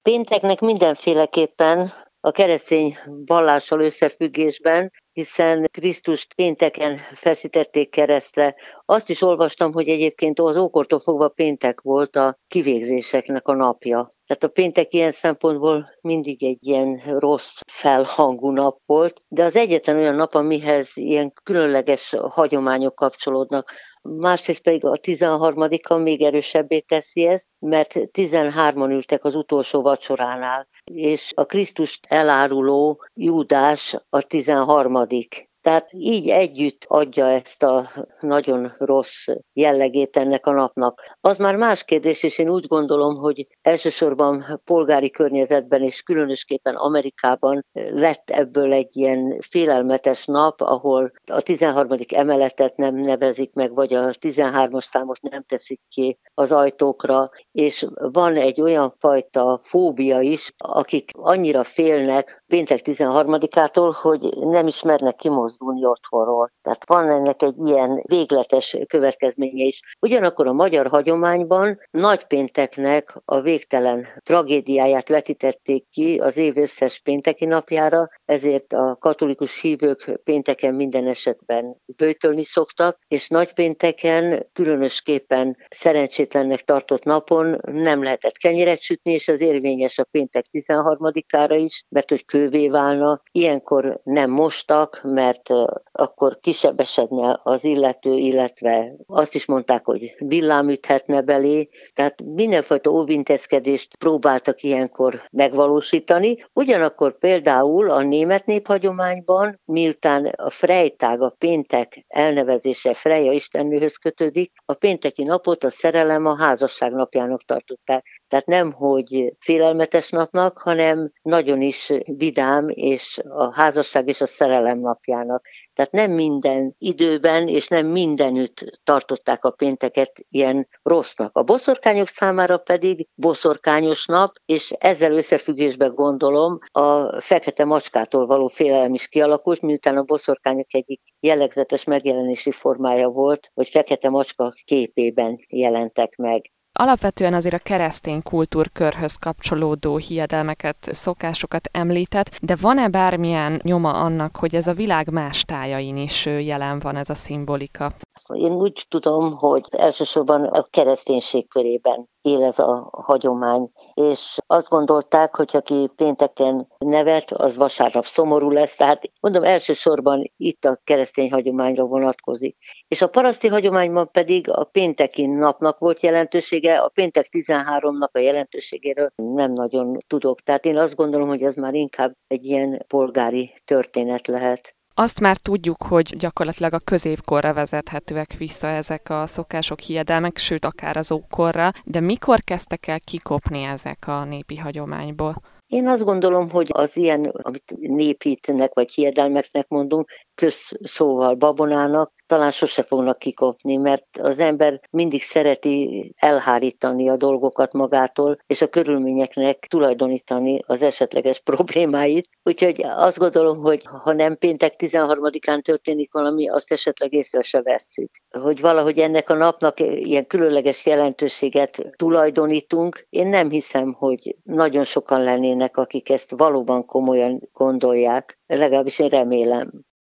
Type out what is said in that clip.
Pénteknek mindenféleképpen a keresztény vallással összefüggésben, hiszen Krisztust pénteken feszítették keresztre. Azt is olvastam, hogy egyébként az ókortól fogva péntek volt a kivégzéseknek a napja. Tehát a péntek ilyen szempontból mindig egy ilyen rossz felhangú nap volt, de az egyetlen olyan nap, amihez ilyen különleges hagyományok kapcsolódnak. Másrészt pedig a 13-a még erősebbé teszi ezt, mert 13-an ültek az utolsó vacsoránál, és a Krisztust eláruló Júdás a 13. Tehát így együtt adja ezt a nagyon rossz jellegét ennek a napnak. Az már más kérdés, és én úgy gondolom, hogy elsősorban polgári környezetben, és különösképpen Amerikában lett ebből egy ilyen félelmetes nap, ahol a 13. emeletet nem nevezik meg, vagy a 13-as számot nem teszik ki az ajtókra, és van egy olyan fajta fóbia is, akik annyira félnek péntek 13-ától, hogy nem is mernek kimozdulni otthonról. Tehát van ennek egy ilyen végletes következménye is. Ugyanakkor a magyar hagyományban nagypénteknek a végtelen tragédiáját vetítették ki az év összes pénteki napjára, ezért a katolikus hívők pénteken minden esetben böjtölni szoktak, és nagypénteken, különösképpen szerencsétlennek tartott napon nem lehetett kenyeret sütni, és ez érvényes a péntek 13-ára is, mert hogy kővé válna. Ilyenkor nem mostak, mert akkor kisebesedne az illető, illetve azt is mondták, hogy villám üthetne belé, tehát mindenfajta óvintézkedést próbáltak ilyenkor megvalósítani. Ugyanakkor például a német néphagyományban, miután a Frejtág, a péntek elnevezése Freja istennőhöz kötődik, a pénteki napot a szerelem a házasság napjának tartották. Tehát nem, hogy félelmetes napnak, hanem nagyon is vidám, és a házasság és a szerelem napjának. Tehát nem minden időben és nem mindenütt tartották a pénteket ilyen rossznak. A boszorkányok számára pedig boszorkányos nap, és ezzel összefüggésben gondolom a fekete macskától való félelem is kialakult, miután a boszorkányok egyik jellegzetes megjelenési formája volt, hogy fekete macska képében jelentek meg. Alapvetően azért a keresztény kultúrkörhöz kapcsolódó hiedelmeket, szokásokat említett, de van-e bármilyen nyoma annak, hogy ez a világ más tájain is jelen van ez a szimbolika? Én úgy tudom, hogy elsősorban a kereszténység körében él ez a hagyomány, és azt gondolták, hogy aki pénteken nevet, az vasárnap szomorú lesz, tehát mondom, elsősorban itt a keresztény hagyományra vonatkozik. És a paraszti hagyományban pedig a pénteki napnak volt jelentősége, a péntek 13-nak a jelentőségéről nem nagyon tudok. Tehát én azt gondolom, hogy ez már inkább egy ilyen polgári történet lehet. Azt már tudjuk, hogy gyakorlatilag a középkorra vezethetőek vissza ezek a szokások, hiedelmek, sőt akár az ókorra, de mikor kezdtek el kikopni ezek a népi hagyományból? Én azt gondolom, hogy az ilyen, amit népítnek vagy hiedelmeknek mondunk, közszóval babonának, talán sose fognak kikopni, mert az ember mindig szereti elhárítani a dolgokat magától, és a körülményeknek tulajdonítani az esetleges problémáit. Úgyhogy azt gondolom, hogy ha nem péntek 13-án történik valami, azt esetleg észre se vesszük. Hogy valahogy ennek a napnak ilyen különleges jelentőséget tulajdonítunk, én nem hiszem, hogy nagyon sokan lennének, akik ezt valóban komolyan gondolják, legalábbis én remélem.